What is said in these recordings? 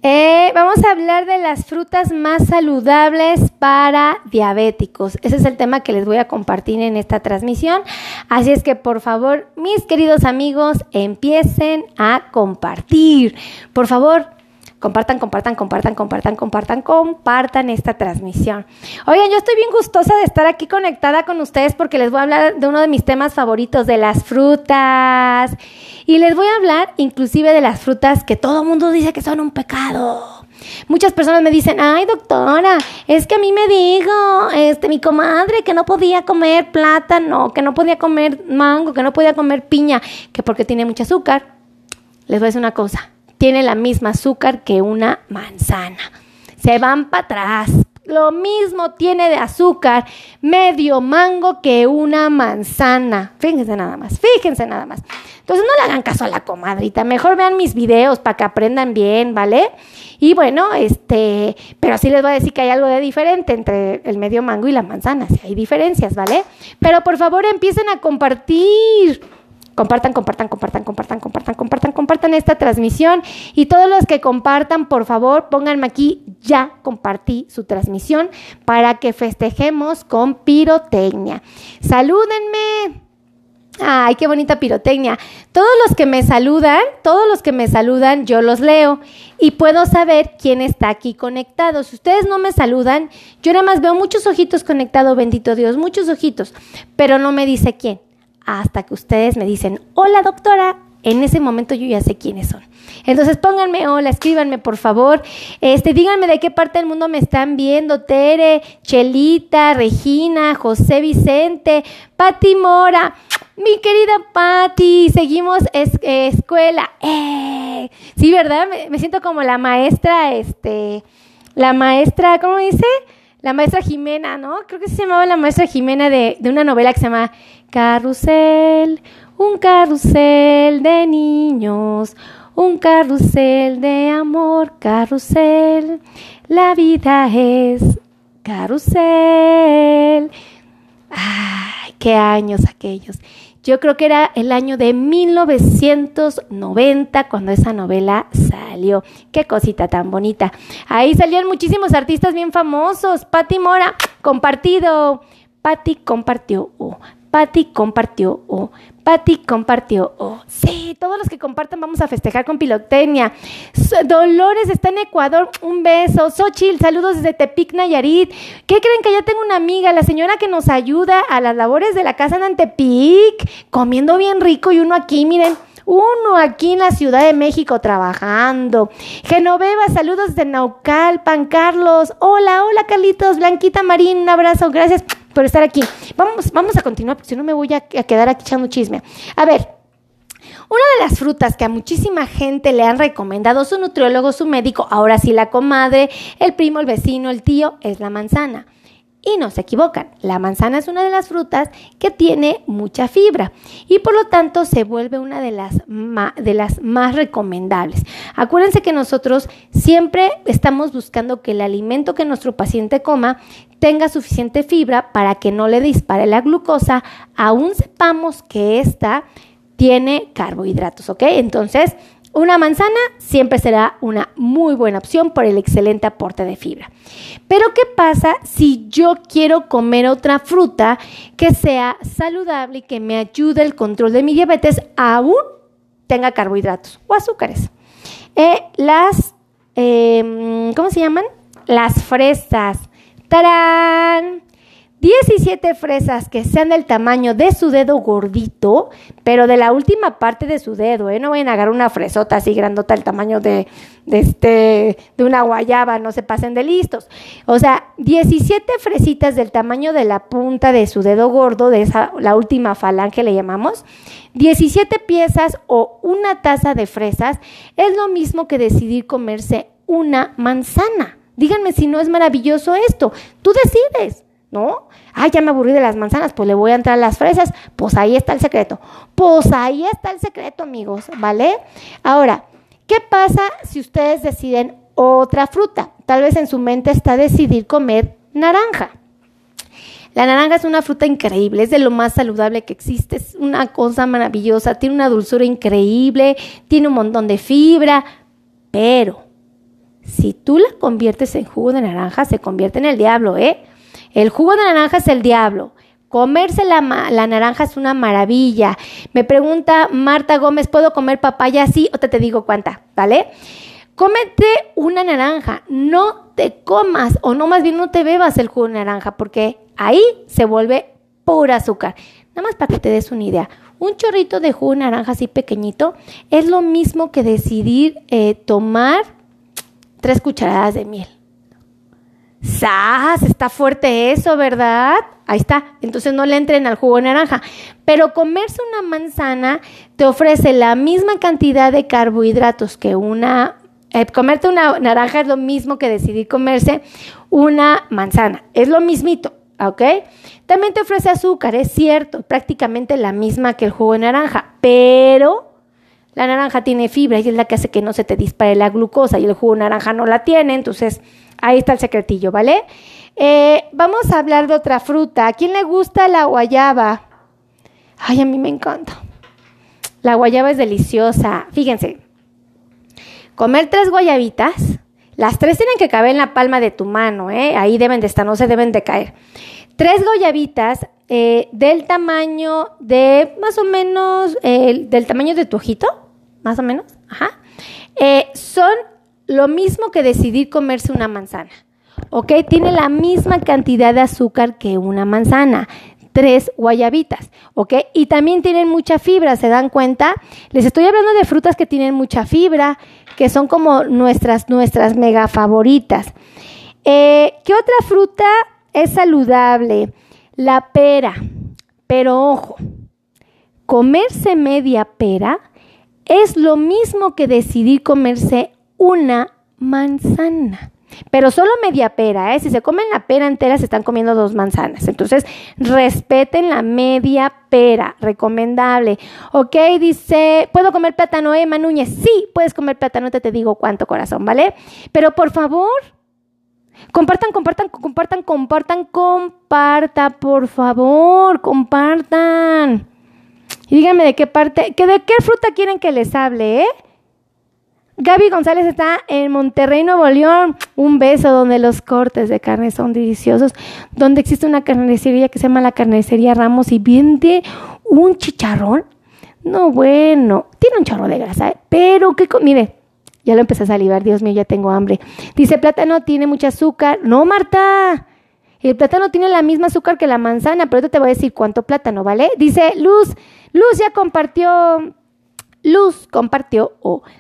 Vamos a hablar de las frutas más saludables para diabéticos. Ese es el tema que les voy a compartir en esta transmisión. Así es que, por favor, mis queridos amigos, empiecen a compartir. Por favor, compartan esta transmisión. Oigan, yo estoy bien gustosa de estar aquí conectada con ustedes porque les voy a hablar de uno de mis temas favoritos, de las frutas. Y les voy a hablar inclusive de las frutas que todo el mundo dice que son un pecado. Muchas personas me dicen, ay doctora, es que a mí me dijo mi comadre que no podía comer plátano, que no podía comer mango, que no podía comer piña, que porque tiene mucho azúcar. Les voy a decir una cosa, tiene la misma azúcar que una manzana. Se van para atrás. Lo mismo tiene de azúcar medio mango que una manzana. Fíjense nada más. Entonces no le hagan caso a la comadrita. Mejor vean mis videos para que aprendan bien, ¿vale? Y bueno, pero sí les voy a decir que hay algo de diferente entre el medio mango y la manzana. Sí hay diferencias, ¿vale? Pero por favor empiecen a compartir. Compartan esta transmisión y todos los que compartan, por favor, pónganme aquí, ya compartí su transmisión para que festejemos con pirotecnia. Salúdenme. Ay, qué bonita pirotecnia. Todos los que me saludan, yo los leo y puedo saber quién está aquí conectado. Si ustedes no me saludan, yo nada más veo muchos ojitos conectados, bendito Dios, muchos ojitos, pero no me dice quién. Hasta que ustedes me dicen, hola doctora, en ese momento yo ya sé quiénes son. Entonces pónganme hola, escríbanme por favor, díganme de qué parte del mundo me están viendo, Tere, Chelita, Regina, José Vicente, Pati Mora, mi querida Pati, seguimos escuela, sí, ¿verdad? Me siento como la maestra, ¿cómo dice? La maestra Jimena, ¿no? Creo que se llamaba la maestra Jimena de una novela que se llama Carrusel, un carrusel de niños, un carrusel de amor, carrusel, la vida es carrusel. ¡Ay, qué años aquellos! Yo creo que era el año de 1990 cuando esa novela salió. ¡Qué cosita tan bonita! Ahí salían muchísimos artistas bien famosos. Pati Mora, compartido. Pati compartió. Pati compartió. Pati compartió. Sí, todos los que compartan vamos a festejar con pirotecnia. Dolores está en Ecuador, un beso. Xochitl, saludos desde Tepic, Nayarit. ¿Qué creen? Que ya tengo una amiga, la señora que nos ayuda a las labores de la casa en Tepic, comiendo bien rico y uno aquí, miren. Uno aquí en la Ciudad de México trabajando. Genoveva, saludos de Naucalpan. Carlos, hola Carlitos. Blanquita Marín, un abrazo, gracias por estar aquí. Vamos a continuar porque si no me voy a quedar aquí echando chisme. A ver, una de las frutas que a muchísima gente le han recomendado su nutriólogo, su médico, ahora sí la comadre, el primo, el vecino, el tío, es la manzana. Y no se equivocan, la manzana es una de las frutas que tiene mucha fibra y por lo tanto se vuelve una de las más recomendables. Acuérdense que nosotros siempre estamos buscando que el alimento que nuestro paciente coma tenga suficiente fibra para que no le dispare la glucosa, aún sepamos que esta tiene carbohidratos, ¿ok? Entonces, una manzana siempre será una muy buena opción por el excelente aporte de fibra. Pero ¿qué pasa si yo quiero comer otra fruta que sea saludable y que me ayude al control de mi diabetes, aún tenga carbohidratos o azúcares? ¿Cómo se llaman? Las fresas. ¡Tarán! 17 fresas que sean del tamaño de su dedo gordito, pero de la última parte de su dedo, No vayan a agarrar una fresota así grandota del tamaño de una guayaba, no se pasen de listos. O sea, 17 fresitas del tamaño de la punta de su dedo gordo, la última falange le llamamos. 17 piezas o una taza de fresas es lo mismo que decidir comerse una manzana. Díganme si no es maravilloso esto. Tú decides, ¿no? Ay, ya me aburrí de las manzanas, pues le voy a entrar a las fresas. Pues ahí está el secreto. Amigos, ¿vale? Ahora, ¿qué pasa si ustedes deciden otra fruta? Tal vez en su mente está decidir comer naranja. La naranja es una fruta increíble, es de lo más saludable que existe, es una cosa maravillosa, tiene una dulzura increíble, tiene un montón de fibra, pero Si tú la conviertes en jugo de naranja, se convierte en el diablo, ¿eh? El jugo de naranja es el diablo. Comerse la naranja es una maravilla. Me pregunta Marta Gómez, ¿puedo comer papaya? Sí, o te digo cuánta, ¿vale? Cómete una naranja, no te comas, o no, más bien no te bebas el jugo de naranja, porque ahí se vuelve pura azúcar. Nada más para que te des una idea. Un chorrito de jugo de naranja así pequeñito es lo mismo que decidir tomar 3 cucharadas de miel. ¡Sas! Está fuerte eso, ¿verdad? Ahí está. Entonces no le entren al jugo de naranja. Pero comerse una manzana te ofrece la misma cantidad de carbohidratos que comerte una naranja es lo mismo que decidir comerse una manzana. Es lo mismito, ¿ok? También te ofrece azúcar, es cierto, prácticamente la misma que el jugo de naranja, pero la naranja tiene fibra y es la que hace que no se te dispare la glucosa y el jugo de naranja no la tiene, entonces ahí está el secretillo, ¿vale? Vamos a hablar de otra fruta. ¿A quién le gusta la guayaba? Ay, a mí me encanta. La guayaba es deliciosa. Fíjense, comer 3 guayabitas, las 3 tienen que caber en la palma de tu mano, ahí deben de estar, no se deben de caer. 3 guayabitas del tamaño de, más o menos, del tamaño de tu ojito, más o menos, son lo mismo que decidir comerse una manzana, ¿ok? Tiene la misma cantidad de azúcar que una manzana, 3 guayabitas, ¿ok? Y también tienen mucha fibra, ¿se dan cuenta? Les estoy hablando de frutas que tienen mucha fibra, que son como nuestras mega favoritas. ¿Qué otra fruta es saludable? La pera. Pero ojo, comerse media pera es lo mismo que decidir comerse una manzana. Pero solo media pera, Si se comen la pera entera, se están comiendo 2 manzanas. Entonces, respeten la media pera, recomendable. Ok, dice, ¿puedo comer plátano, Emma Núñez? Sí, puedes comer plátano, te digo cuánto, corazón, ¿vale? Pero por favor, compartan, por favor, compartan. Y díganme de qué fruta quieren que les hable, Gaby González está en Monterrey, Nuevo León. Un beso, donde los cortes de carne son deliciosos, donde existe una carnicería que se llama la Carnicería Ramos y vende un chicharrón. No, bueno, tiene un chorro de grasa, pero mire, ya lo empecé a salivar, Dios mío, ya tengo hambre. Dice, plátano tiene mucho azúcar. No, Marta, el plátano tiene la misma azúcar que la manzana, pero ahorita te voy a decir cuánto plátano, ¿vale? Dice, Luz ya compartió. Luz compartió,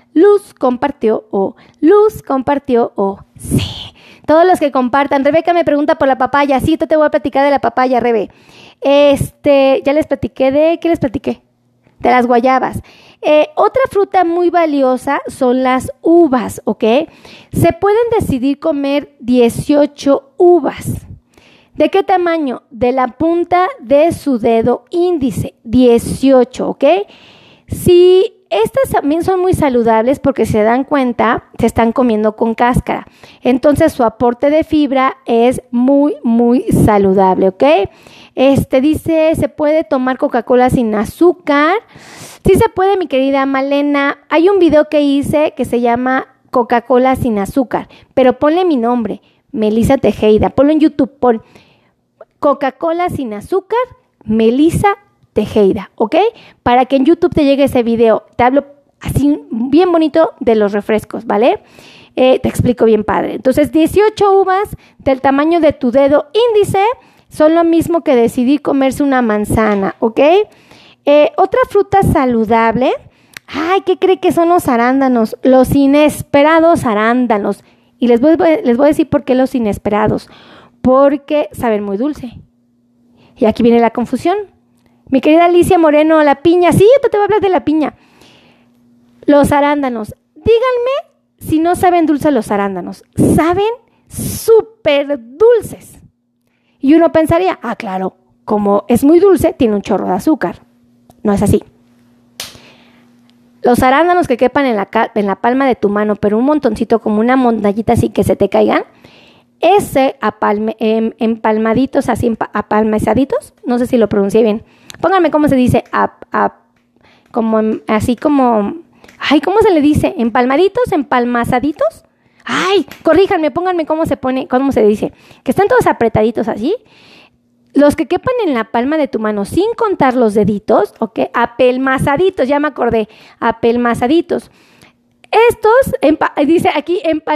sí. Todos los que compartan. Rebeca me pregunta por la papaya. Sí, te voy a platicar de la papaya, Rebe. Ya les platiqué ¿qué les platiqué? De las guayabas. Otra fruta muy valiosa son las uvas, ¿ok? Se pueden decidir comer 18 uvas. ¿De qué tamaño? De la punta de su dedo índice, 18, ¿ok? Si estas también son muy saludables porque se dan cuenta, se están comiendo con cáscara. Entonces su aporte de fibra es muy, muy saludable, ¿ok? Dice, ¿se puede tomar Coca-Cola sin azúcar? Sí se puede, mi querida Malena. Hay un video que hice que se llama Coca-Cola sin azúcar, pero ponle mi nombre, Melissa Tejeda. Ponlo en YouTube, pon Coca-Cola sin azúcar, Melissa Tejeda, ¿ok? Para que en YouTube te llegue ese video. Te hablo así bien bonito de los refrescos, ¿vale? Te explico bien padre. Entonces, 18 uvas del tamaño de tu dedo índice son lo mismo que decidir comerse una manzana, ¿ok? Otra fruta saludable. Ay, ¿qué cree que son los arándanos? Los inesperados arándanos. Y les voy a decir por qué los inesperados. Porque saben muy dulce. Y aquí viene la confusión. Mi querida Alicia Moreno, la piña. Sí, yo te voy a hablar de la piña. Los arándanos. Díganme si no saben dulces los arándanos. Saben súper dulces. Y uno pensaría, claro, como es muy dulce, tiene un chorro de azúcar. No es así. Los arándanos que quepan en la palma de tu mano, pero un montoncito, como una montañita así que se te caigan, ese empalmaditos, así apalmazaditos, no sé si lo pronuncié bien. Pónganme cómo se dice, así como, ¿cómo se le dice? ¿Empalmaditos? ¿Empalmazaditos? Ay, corríjanme, pónganme cómo se dice. Que están todos apretaditos así. Los que quepan en la palma de tu mano sin contar los deditos, ¿ok? Apelmazaditos, ya me acordé, apelmazaditos. Estos, dice aquí,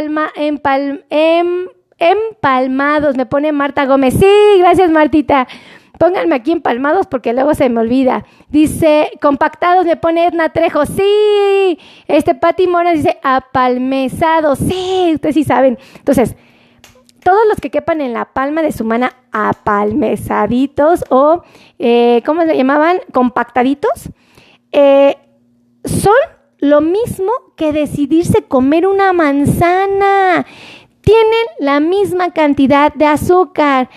empalmados, me pone Marta Gómez. Sí, gracias Martita. Pónganme aquí empalmados porque luego se me olvida. Dice, compactados, me pone Edna Trejo. Sí, Pati Mora dice, apalmezados. Sí, ustedes sí saben. Entonces, todos los que quepan en la palma de su mano, apalmezaditos o, ¿cómo se llamaban? Compactaditos, son lo mismo que decidirse comer una manzana. Tienen la misma cantidad de azúcar.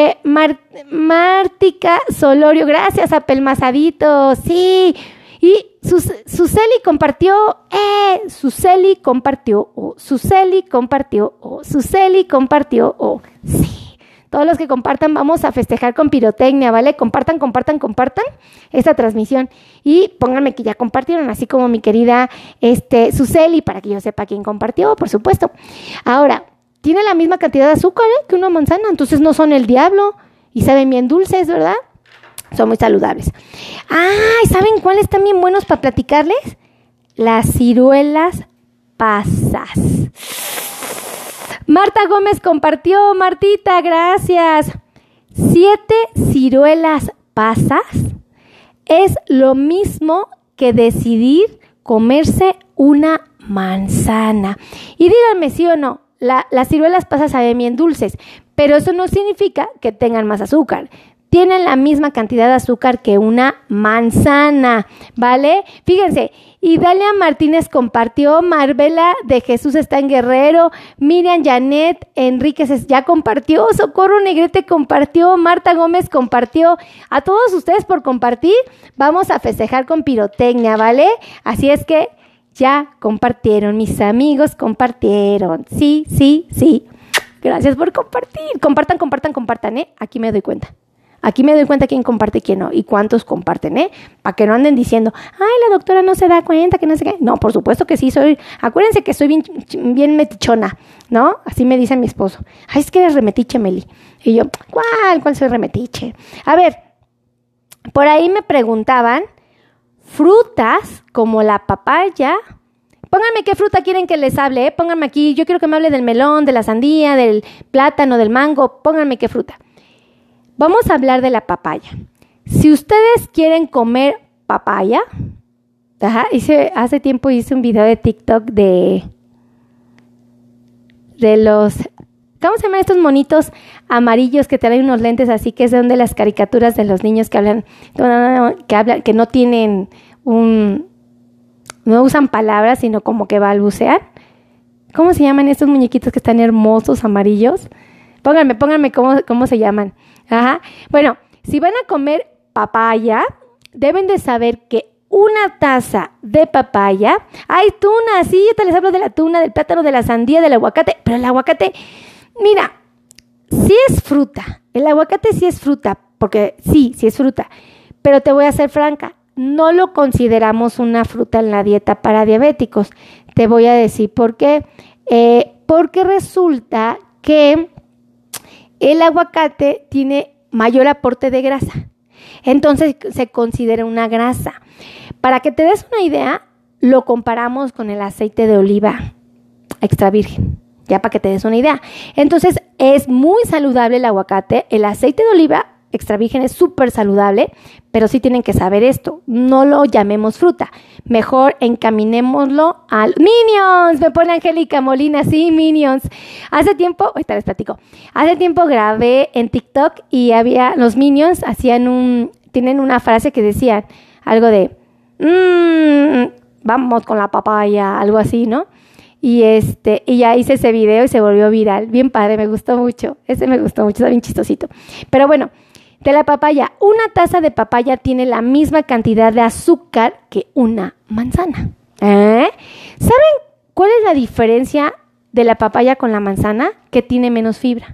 Mártica Solorio, gracias, apelmazaditos. Sí. Y Suseli compartió, Suseli compartió, Suseli compartió, sí. Todos los que compartan vamos a festejar con pirotecnia, ¿vale? Compartan esta transmisión y pónganme que ya compartieron, así como mi querida Suseli, para que yo sepa quién compartió, por supuesto. Ahora, tiene la misma cantidad de azúcar que una manzana, entonces no son el diablo y saben bien dulces, ¿verdad? Son muy saludables. ¡Ay! ¿Saben cuáles están bien buenos para platicarles? Las ciruelas pasas. Marta Gómez compartió. Martita, gracias. 7 ciruelas pasas es lo mismo que decidir comerse una manzana. Y díganme sí o no, las ciruelas pasas saben bien dulces, pero eso no significa que tengan más azúcar. Tienen la misma cantidad de azúcar que una manzana, ¿vale? Fíjense, Idalia Martínez compartió, Marvela de Jesús está en Guerrero, Miriam Janet Enríquez ya compartió, Socorro Negrete compartió, Marta Gómez compartió. A todos ustedes por compartir, vamos a festejar con pirotecnia, ¿vale? Así es que ya compartieron, mis amigos compartieron. Sí. Gracias por compartir. Compartan, ¿eh? Aquí me doy cuenta quién comparte y quién no, y cuántos comparten, para que no anden diciendo, ay, la doctora no se da cuenta, que no sé qué. No, por supuesto que sí, acuérdense que soy bien metichona, ¿no? Así me dice mi esposo. Ay, es que eres remetiche, Meli. Y yo, ¿cuál soy remetiche? A ver, por ahí me preguntaban, frutas como la papaya. Pónganme qué fruta quieren que les hable, Pónganme aquí, yo quiero que me hable del melón, de la sandía, del plátano, del mango. Pónganme qué fruta. Vamos a hablar de la papaya. Si ustedes quieren comer papaya, hace tiempo hice un video de TikTok de los, ¿cómo se llaman estos monitos amarillos que traen unos lentes así, que son de las caricaturas de los niños que hablan, que no tienen no usan palabras, sino como que balbucean? ¿Cómo se llaman estos muñequitos que están hermosos, amarillos? Pónganme cómo se llaman. Ajá. Bueno, si van a comer papaya, deben de saber que una taza de papaya, hay tuna, sí, yo te les hablo de la tuna, del plátano, de la sandía, del aguacate, pero el aguacate, mira, sí es fruta, el aguacate sí es fruta, porque sí es fruta, pero te voy a ser franca, no lo consideramos una fruta en la dieta para diabéticos. Te voy a decir por qué. Porque resulta que el aguacate tiene mayor aporte de grasa, entonces se considera una grasa. Para que te des una idea, lo comparamos con el aceite de oliva extra virgen, ya para que te des una idea. Entonces es muy saludable el aguacate, el aceite de oliva extra virgen es súper saludable, pero sí tienen que saber esto, no lo llamemos fruta, mejor encaminémoslo al Minions, me pone Angélica Molina, sí, Minions. Hace tiempo, ahorita les platico, grabé en TikTok y había, los Minions tienen una frase que decían algo de, vamos con la papaya, algo así, ¿no? Y ya hice ese video y se volvió viral, bien padre, me gustó mucho, está bien chistosito. Pero bueno, de la papaya, una taza de papaya tiene la misma cantidad de azúcar que una manzana. ¿Saben cuál es la diferencia de la papaya con la manzana? Que tiene menos fibra.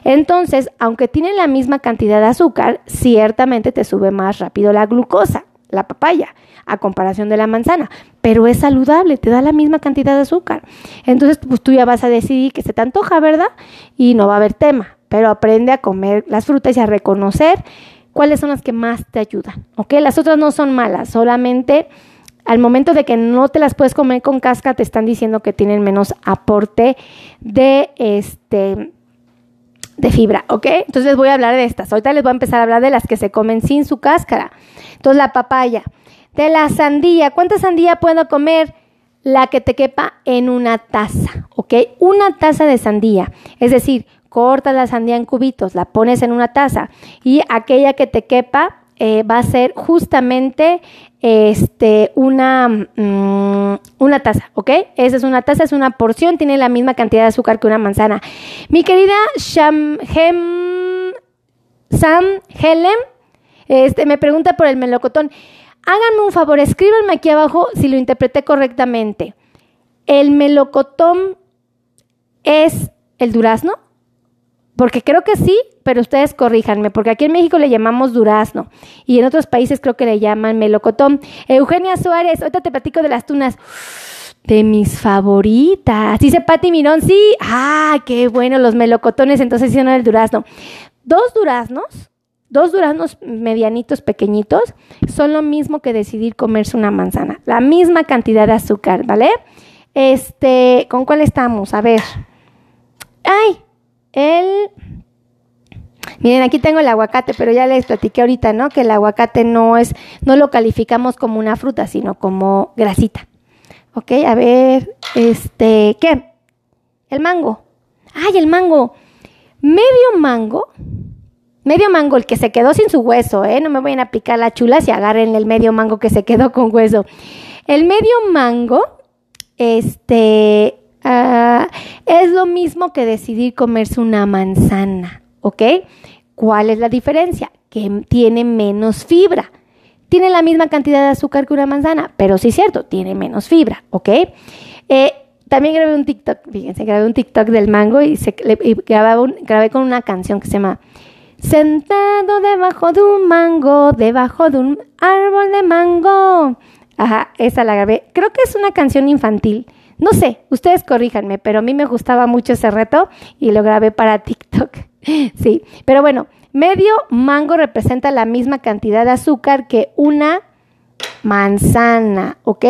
Entonces, aunque tiene la misma cantidad de azúcar, ciertamente te sube más rápido la glucosa. la papaya, a comparación de la manzana, pero es saludable, te da la misma cantidad de azúcar. Entonces, pues tú ya vas a decidir que se te antoja, ¿verdad? Y no va a haber tema, pero aprende a comer las frutas y a reconocer cuáles son las que más te ayudan, ¿ok? Las otras no son malas, solamente al momento de que no te las puedes comer con cáscara, te están diciendo que tienen menos aporte de fibra, ¿ok? Entonces les voy a hablar de estas. Ahorita les voy a empezar a hablar de las que se comen sin su cáscara. Entonces, la papaya. De la sandía. ¿Cuánta sandía puedo comer? La que te quepa en una taza, ¿ok? Una taza de sandía. Es decir, cortas la sandía en cubitos, la pones en una taza y aquella que te quepa va a ser justamente una taza, ¿ok? Esa es una taza, es una porción, tiene la misma cantidad de azúcar que una manzana. Mi querida Sam Helen me pregunta por el melocotón. Háganme un favor, escríbanme aquí abajo si lo interpreté correctamente. ¿El melocotón es el durazno? Porque creo que sí, pero ustedes corríjanme, porque aquí en México le llamamos durazno y en otros países creo que le llaman melocotón. Eugenia Suárez, ahorita te platico de las tunas. De mis favoritas. Dice Pati Mirón, sí. Ah, qué bueno, los melocotones, entonces sí, no el durazno. Dos duraznos medianitos, pequeñitos, son lo mismo que decidir comerse una manzana. La misma cantidad de azúcar, ¿vale? ¿Con cuál estamos? A ver. ¡Ay! Miren, aquí tengo el aguacate, pero ya les platiqué ahorita, ¿no? Que el aguacate no lo calificamos como una fruta, sino como grasita. Ok, a ver, ¿qué? El mango. ¡Ay, el mango! Medio mango, el que se quedó sin su hueso, no me vayan a picar las chulas y agárrenle el medio mango que se quedó con hueso. El medio mango, es lo mismo que decidir comerse una manzana, ¿ok? ¿Cuál es la diferencia? Que tiene menos fibra. Tiene la misma cantidad de azúcar que una manzana, pero sí es cierto, tiene menos fibra, ¿ok? También grabé un TikTok, fíjense, del mango y grabé con una canción que se llama Sentado debajo de un mango, debajo de un árbol de mango. Ajá, esa la grabé. Creo que es una canción infantil. No sé, ustedes corríjanme, pero a mí me gustaba mucho ese reto y lo grabé para TikTok. Sí, pero bueno, medio mango representa la misma cantidad de azúcar que una manzana, ¿ok?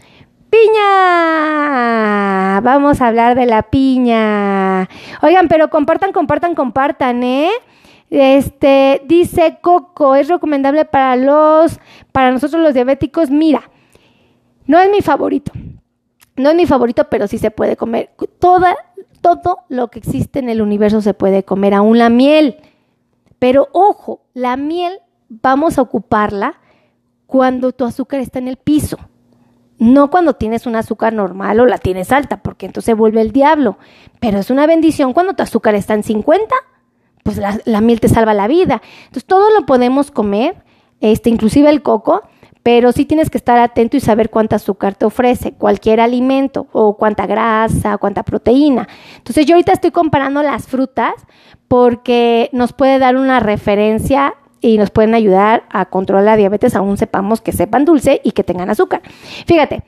¡Piña! Vamos a hablar de la piña. Oigan, pero compartan, ¿eh? Dice Coco, ¿es recomendable para nosotros los diabéticos? Mira, no es mi favorito, pero sí se puede comer. Todo lo que existe en el universo se puede comer, aún la miel. Pero ojo, la miel vamos a ocuparla cuando tu azúcar está en el piso. No cuando tienes un azúcar normal o la tienes alta, porque entonces se vuelve el diablo. Pero es una bendición cuando tu azúcar está en 50, pues la miel te salva la vida. Entonces todo lo podemos comer, inclusive el coco, pero sí tienes que estar atento y saber cuánta azúcar te ofrece cualquier alimento o cuánta grasa, cuánta proteína. Entonces yo ahorita estoy comparando las frutas porque nos puede dar una referencia y nos pueden ayudar a controlar la diabetes, aún sepamos que sepan dulce y que tengan azúcar. Fíjate,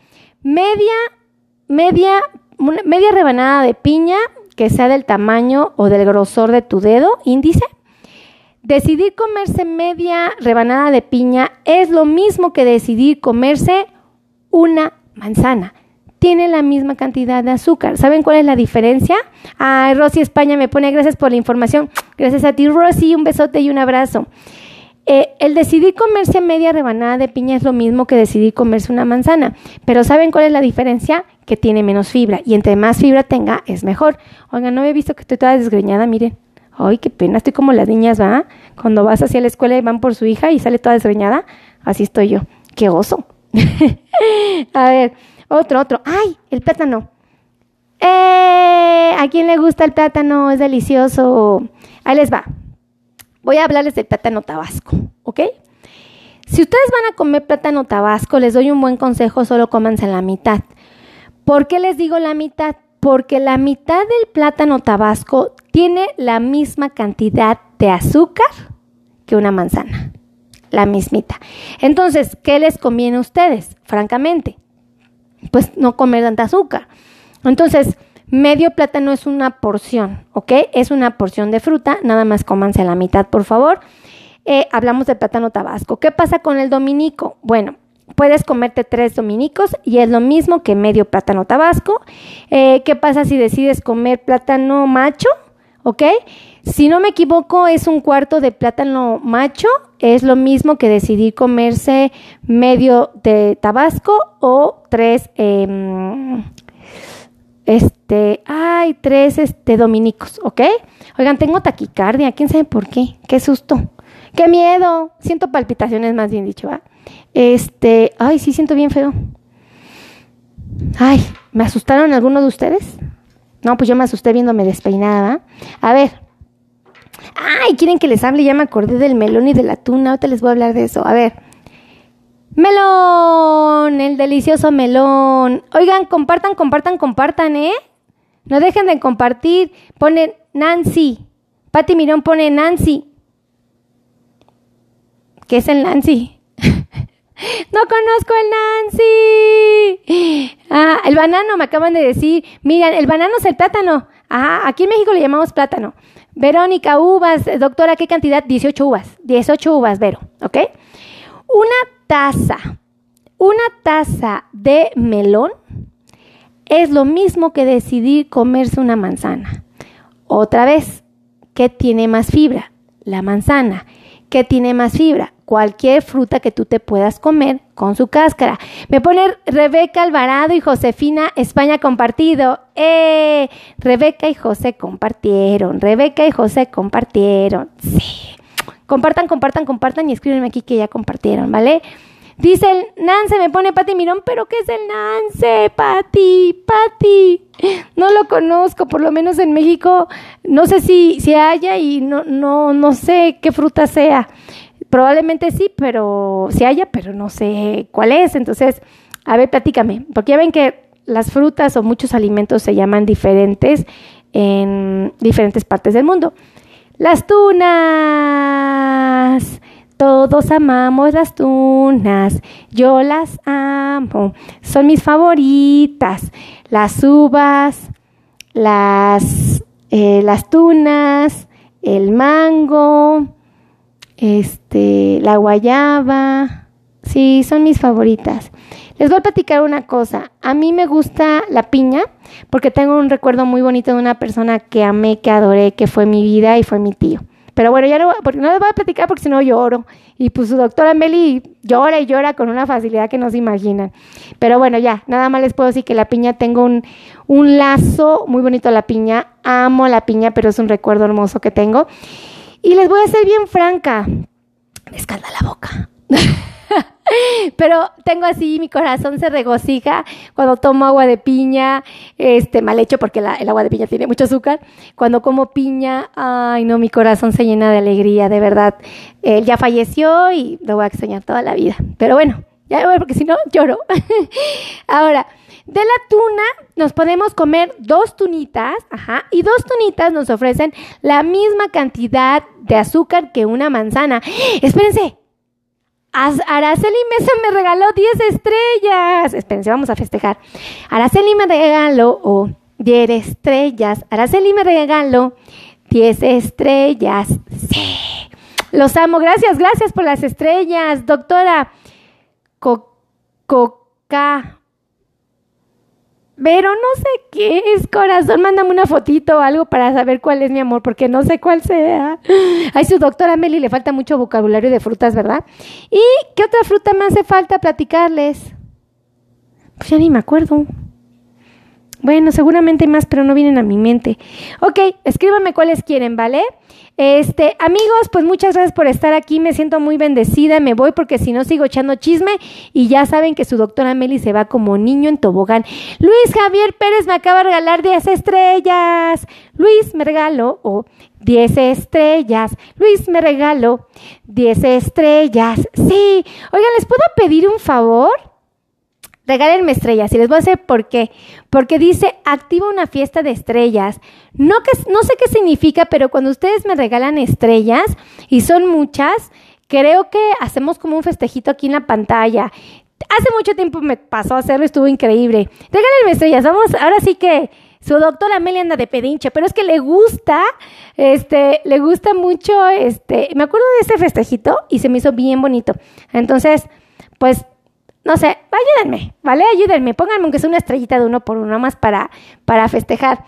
media rebanada de piña que sea del tamaño o del grosor de tu dedo índice. Decidir comerse media rebanada de piña es lo mismo que decidir comerse una manzana. Tiene la misma cantidad de azúcar. ¿Saben cuál es la diferencia? Ay, Rosy España me pone gracias por la información. Gracias a ti, Rosy. Un besote y un abrazo. El decidir comerse media rebanada de piña es lo mismo que decidir comerse una manzana. Pero ¿saben cuál es la diferencia? Que tiene menos fibra. Y entre más fibra tenga, es mejor. Oigan, no he visto que estoy toda desgreñada, miren. Ay, qué pena, estoy como las niñas, ¿va? Cuando vas hacia la escuela y van por su hija y sale toda desgreñada. Así estoy yo. ¡Qué oso! A ver, otro. ¡Ay, el plátano! ¿A quién le gusta el plátano? Es delicioso. Ahí les va. Voy a hablarles del plátano tabasco, ¿ok? Si ustedes van a comer plátano tabasco, les doy un buen consejo, solo cómanse la mitad. ¿Por qué les digo la mitad? Porque la mitad del plátano tabasco tiene la misma cantidad de azúcar que una manzana. la mismita. Entonces, ¿qué les conviene a ustedes? Francamente, pues no comer tanta azúcar. Entonces, medio plátano es una porción, ¿ok? Es una porción de fruta, nada más cómanse la mitad, por favor. Hablamos de plátano tabasco. ¿Qué pasa con el dominico? Bueno, puedes comerte 3 dominicos y es lo mismo que medio plátano tabasco. ¿Qué pasa si decides comer plátano macho? ¿Ok? Si no me equivoco, es 1/4 de plátano macho. Es lo mismo que decidir comerse medio de tabasco o 3 3 dominicos, ¿ok? Oigan, tengo taquicardia, ¿quién sabe por qué? ¡Qué susto! ¡Qué miedo! Siento palpitaciones, más bien dicho, ¿va? Ay, sí, siento bien feo. Ay, ¿me asustaron algunos de ustedes? No, pues yo me asusté viéndome despeinada, ¿va? A ver. Ay, ¿quieren que les hable? Ya me acordé del melón y de la tuna, ahorita les voy a hablar de eso. A ver. Melón, el delicioso melón. Oigan, compartan, ¿eh? No dejen de compartir. Ponen Nancy. Pati Mirón pone Nancy. ¿Qué es el Nancy? No conozco el Nancy. El banano, me acaban de decir. Miren, el banano es el plátano. Ajá, aquí en México le llamamos plátano. Verónica, uvas. Doctora, ¿qué cantidad? 18 uvas. 18 uvas, Vero, ¿ok? Una taza de melón es lo mismo que decidir comerse una manzana. Otra vez, ¿qué tiene más fibra? La manzana. ¿Qué tiene más fibra? Cualquier fruta que tú te puedas comer con su cáscara. Me pone Rebeca Alvarado y Josefina España compartido. Rebeca y José compartieron. Sí. Compartan y escríbenme aquí que ya compartieron, ¿vale? Dice el Nance, me pone Pati Mirón, ¿pero qué es el Nance? Pati. No lo conozco, por lo menos en México, no sé si haya y no sé qué fruta sea. Probablemente sí, pero si haya, pero no sé cuál es. Entonces, a ver, platícame, porque ya ven que las frutas o muchos alimentos se llaman diferentes en diferentes partes del mundo. Las tunas. Todos amamos las tunas, yo las amo, son mis favoritas. Las uvas, las tunas, el mango, la guayaba, sí, son mis favoritas. Les voy a platicar una cosa, a mí me gusta la piña porque tengo un recuerdo muy bonito de una persona que amé, que adoré, que fue mi vida y fue mi tío. Pero bueno, ya no les voy a platicar porque si no lloro. Y pues su doctora Meli llora y llora con una facilidad que no se imaginan. Pero bueno, ya, nada más les puedo decir que la piña, tengo un lazo muy bonito a la piña. Amo la piña, pero es un recuerdo hermoso que tengo. Y les voy a ser bien franca. Me escalda la boca. Pero tengo así, mi corazón se regocija cuando tomo agua de piña, mal hecho porque el agua de piña tiene mucho azúcar. Cuando como piña, ay no, mi corazón se llena de alegría, de verdad. Él ya falleció y lo voy a extrañar toda la vida. Pero bueno, ya voy porque si no lloro. Ahora, de la tuna nos podemos comer 2 tunitas, y 2 tunitas nos ofrecen la misma cantidad de azúcar que una manzana. Espérense. Araceli Mesa me regaló 10 estrellas. Espérense, vamos a festejar. Araceli me regaló 10 estrellas. Araceli me regaló 10 estrellas. Sí. Los amo. Gracias por las estrellas. Doctora Coca. Pero no sé qué es, corazón. Mándame una fotito o algo para saber cuál es, mi amor, porque no sé cuál sea. Ay, su doctora Meli le falta mucho vocabulario de frutas, ¿verdad? ¿Y qué otra fruta me hace falta platicarles? Pues ya ni me acuerdo. Bueno, seguramente hay más, pero no vienen a mi mente. Ok, escríbanme cuáles quieren, ¿vale? Amigos, pues muchas gracias por estar aquí. Me siento muy bendecida. Me voy porque si no sigo echando chisme. Y ya saben que su doctora Meli se va como niño en tobogán. Luis Javier Pérez me acaba de regalar 10 estrellas. Luis me regaló 10 estrellas. Luis me regaló 10 estrellas. Sí. Oigan, ¿les puedo pedir un favor? Regálenme estrellas y les voy a decir por qué. Porque dice, activa una fiesta de estrellas. No sé qué significa, pero cuando ustedes me regalan estrellas, y son muchas, creo que hacemos como un festejito aquí en la pantalla. Hace mucho tiempo me pasó a hacerlo, estuvo increíble. Regálenme estrellas, vamos, ahora sí que su doctora Amelia anda de pedinche, pero es que le gusta mucho, me acuerdo de ese festejito y se me hizo bien bonito. Entonces, pues, no sé, ayúdenme, ¿vale? Ayúdenme, pónganme aunque sea una estrellita de 1 por 1 más para festejar.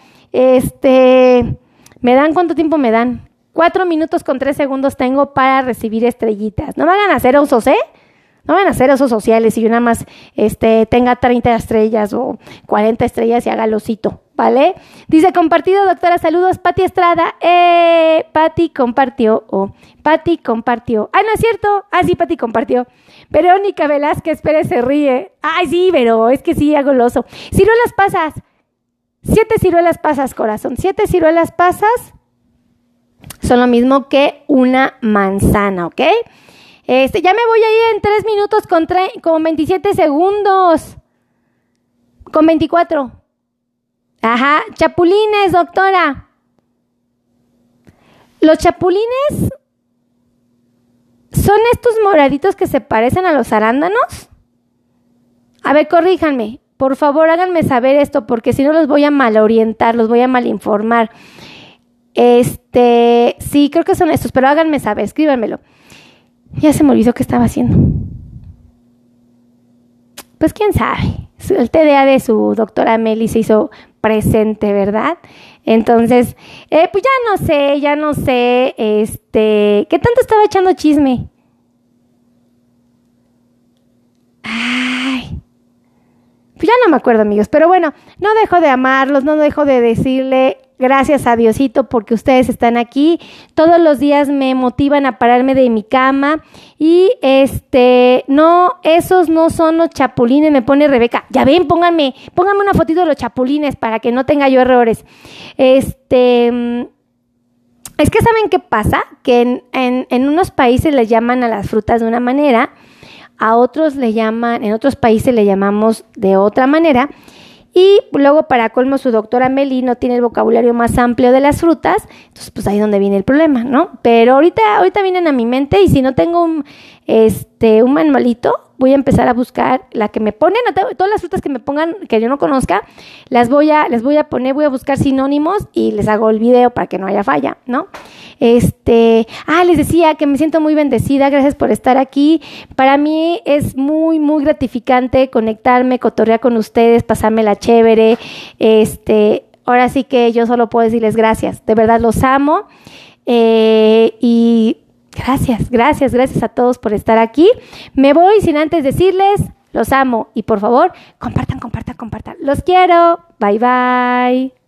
¿Me dan cuánto tiempo me dan? 4 minutos con 3 segundos tengo para recibir estrellitas. No me hagan hacer usos, ¿eh? No van a hacer esos sociales y yo nada más tenga 30 estrellas o 40 estrellas y haga el osito, ¿vale? Dice, compartido, doctora, saludos, Pati Estrada. Pati compartió. Pati compartió. Ah, no es cierto. Ah, sí, Pati compartió. Verónica Velázquez Pérez se ríe. Ay, sí, pero es que sí, hago el oso. Ciruelas pasas. 7 ciruelas pasas, corazón. 7 ciruelas pasas son lo mismo que una manzana, ¿ok? Ya me voy a ir en 3 minutos con 27 segundos. Con 24. Ajá, chapulines, doctora. Los chapulines son estos moraditos que se parecen a los arándanos. A ver, corríjanme. Por favor, háganme saber esto, porque si no los voy a malorientar, los voy a malinformar. Sí, creo que son estos, pero háganme saber, escríbanmelo. Ya se me olvidó qué estaba haciendo. Pues quién sabe. El TDA de su doctora Meli se hizo presente, ¿verdad? Entonces, pues ya no sé, ¿qué tanto estaba echando chisme? Ay, pues ya no me acuerdo, amigos, pero bueno, no dejo de amarlos, no dejo de decirle gracias a Diosito porque ustedes están aquí. Todos los días me motivan a pararme de mi cama y no, esos no son los chapulines, me pone Rebeca. Ya ven, pónganme una fotito de los chapulines para que no tenga yo errores. Es que ¿saben qué pasa? Que en unos países les llaman a las frutas de una manera, a otros en otros países le llamamos de otra manera. Y luego, para colmo, su doctora Meli no tiene el vocabulario más amplio de las frutas, entonces pues ahí es donde viene el problema, ¿no? Pero ahorita vienen a mi mente y si no tengo un manualito, voy a empezar a buscar la que me ponen, todas las frutas que me pongan que yo no conozca, les voy a poner, voy a buscar sinónimos y les hago el video para que no haya falla, ¿no? Les decía que me siento muy bendecida, gracias por estar aquí. Para mí es muy, muy gratificante conectarme, cotorrear con ustedes, pasármela chévere. Ahora sí que yo solo puedo decirles gracias, de verdad los amo. Y gracias a todos por estar aquí. Me voy sin antes decirles, los amo y por favor, compartan. Los quiero. Bye, bye.